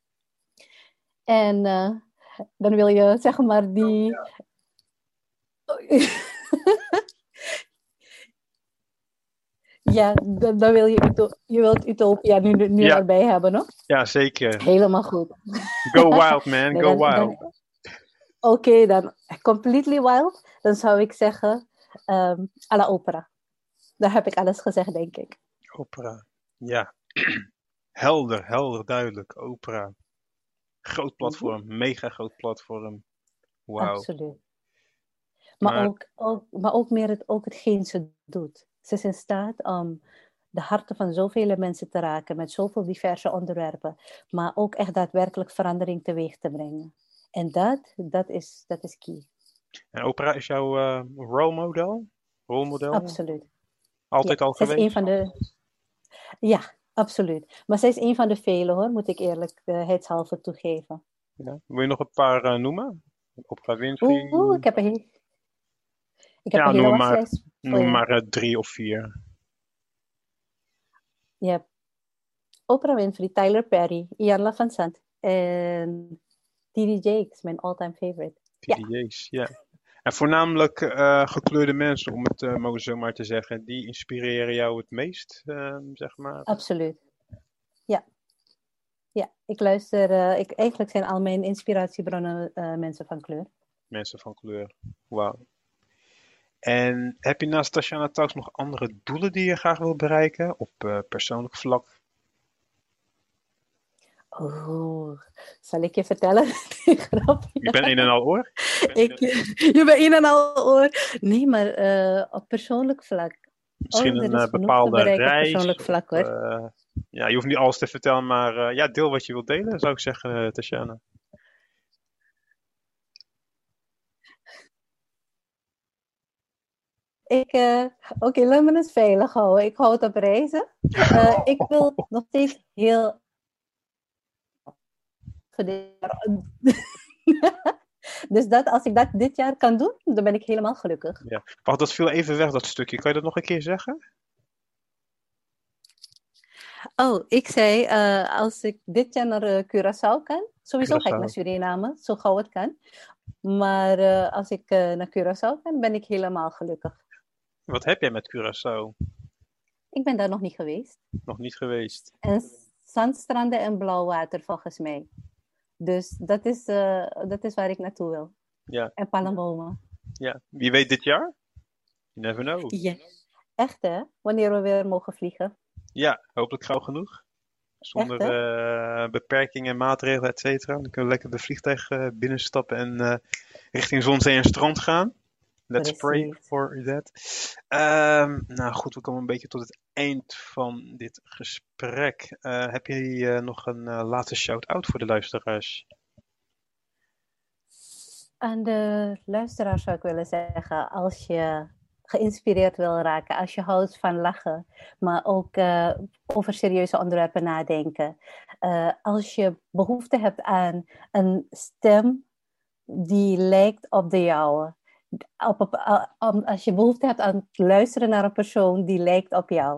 S2: En dan wil je zeg maar die... Ja, dan wil je wilt Utopia nu erbij hebben, no?
S1: Ja, zeker.
S2: Helemaal goed.
S1: Go wild, man. Go wild.
S2: Oké, dan completely wild. Dan zou ik zeggen, à la opera. Daar heb ik alles gezegd, denk ik.
S1: Opera, ja. Helder, duidelijk. Opera. Groot platform, mega groot platform. Wauw.
S2: Absoluut. Maar ook meer ook hetgeen ze doet. Ze is in staat om de harten van zoveel mensen te raken met zoveel diverse onderwerpen, maar ook echt daadwerkelijk verandering teweeg te brengen. En dat is key.
S1: En opera is jouw rolmodel?
S2: Absoluut.
S1: Altijd al geweest?
S2: Is een van de... Ja, absoluut. Maar zij is een van de velen hoor, moet ik eerlijkheidshalve toegeven.
S1: Ja. Wil je nog een paar noemen? Oprah Winfrey?
S2: Ik heb een hele waslijst.
S1: Noem maar 3 of 4.
S2: Je hebt Oprah Winfrey, Tyler Perry, Ian LaFansant en T.D. Jakes, mijn all-time favorite.
S1: T.D. Jakes, ja. En voornamelijk gekleurde mensen, om het mogen zo maar te zeggen, die inspireren jou het meest, zeg maar?
S2: Absoluut. Ja, ik luister, eigenlijk zijn al mijn inspiratiebronnen mensen van kleur.
S1: Mensen van kleur, wauw. En heb je naast Tashana Talks nog andere doelen die je graag wil bereiken op persoonlijk vlak?
S2: Oh, zal ik je vertellen?
S1: Je bent een en al oor?
S2: Je bent een en al oor. Nee, maar op persoonlijk vlak.
S1: Misschien een bepaalde reis?
S2: Persoonlijk vlak, hoor.
S1: Ja, je hoeft niet alles te vertellen, maar ja, deel wat je wilt delen, zou ik zeggen, Tashana.
S2: Oké, laat me het veilig houden. Ik hou het op reizen. Ik wil nog steeds heel voor dit jaar. Dus als ik dat dit jaar kan doen, dan ben ik helemaal gelukkig.
S1: Ja. Wacht, dat viel even weg, dat stukje. Kan je dat nog een keer zeggen?
S2: Oh, ik zei, als ik dit jaar naar Curaçao kan, sowieso ga ik naar
S1: Curaçao.
S2: Suriname, zo gauw het kan. Maar als ik naar Curaçao kan, ben ik helemaal gelukkig.
S1: Wat heb jij met Curaçao?
S2: Ik ben daar nog niet geweest.
S1: Nog niet geweest.
S2: En zandstranden en blauw water volgens mij. Dus dat is waar ik naartoe wil.
S1: Ja.
S2: En palmbomen.
S1: Ja. Wie weet dit jaar? You never know.
S2: Ja. Echt hè? Wanneer we weer mogen vliegen.
S1: Ja, hopelijk gauw genoeg. Zonder beperkingen en maatregelen, et cetera. Dan kunnen we lekker de vliegtuig binnenstappen en richting zon, zee en strand gaan. Let's pray
S2: Precies.
S1: for that. Nou goed, we komen een beetje tot het eind van dit gesprek. Heb je nog een laatste shout-out voor de luisteraars?
S2: Aan de luisteraar zou ik willen zeggen, als je geïnspireerd wil raken, als je houdt van lachen, maar ook over serieuze onderwerpen nadenken. Als je behoefte hebt aan een stem die lijkt op de jouwe. Als je behoefte hebt aan het luisteren naar een persoon die lijkt op jou.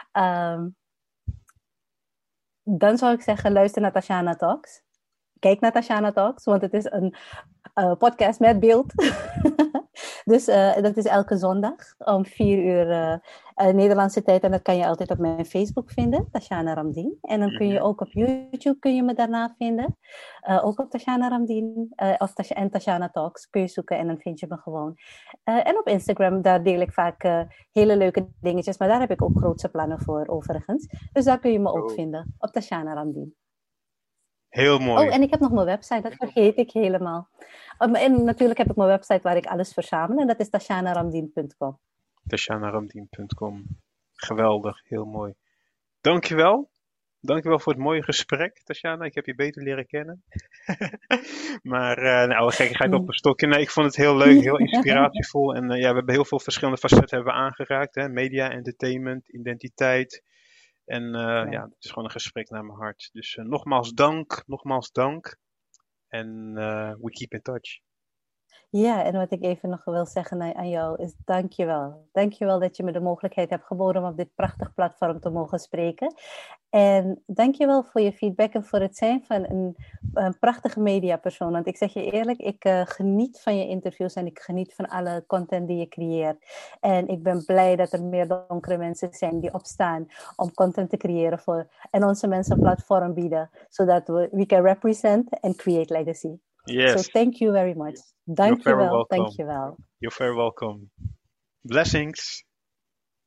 S2: Dan zou ik zeggen, luister naar Tashana Talks. Kijk naar Tashana Talks, want het is een podcast met beeld. Dus dat is elke zondag om 4 uur Nederlandse tijd. En dat kan je altijd op mijn Facebook vinden, Tashana Ramdien. En dan kun je ook op YouTube kun je me daarna vinden. Ook op Tashana Ramdien en Tashana Talks kun je zoeken en dan vind je me gewoon. En op Instagram, daar deel ik vaak hele leuke dingetjes. Maar daar heb ik ook grootse plannen voor overigens. Dus daar kun je me ook vinden, op Tashana Ramdien.
S1: Heel mooi.
S2: Oh, en ik heb nog mijn website, dat vergeet ik helemaal. En natuurlijk heb ik mijn website waar ik alles verzamel en dat is tashanaramdien.com.
S1: tashanaramdien.com. Geweldig, heel mooi. Dankjewel. Dankjewel voor het mooie gesprek, Tashana. Ik heb je beter leren kennen. Maar, nou, gekkigheid op een stokje. Nee, ik vond het heel leuk, heel inspiratievol. En ja, we hebben heel veel verschillende facetten hebben we aangeraakt. Hè? Media, entertainment, identiteit. En ja, het is gewoon een gesprek naar mijn hart. Dus nogmaals dank. En we keep in touch.
S2: Ja, en wat ik even nog wil zeggen aan jou is dankjewel. Dankjewel dat je me de mogelijkheid hebt geboden om op dit prachtig platform te mogen spreken. En dankjewel voor je feedback en voor het zijn van een prachtige mediapersoon. Want ik zeg je eerlijk, ik geniet van je interviews en ik geniet van alle content die je creëert. En ik ben blij dat er meer donkere mensen zijn die opstaan om content te creëren voor en onze mensen een platform bieden, zodat we can represent and create legacy.
S1: Yes.
S2: So thank you very much. Dankjewel.
S1: You're very welcome. Blessings.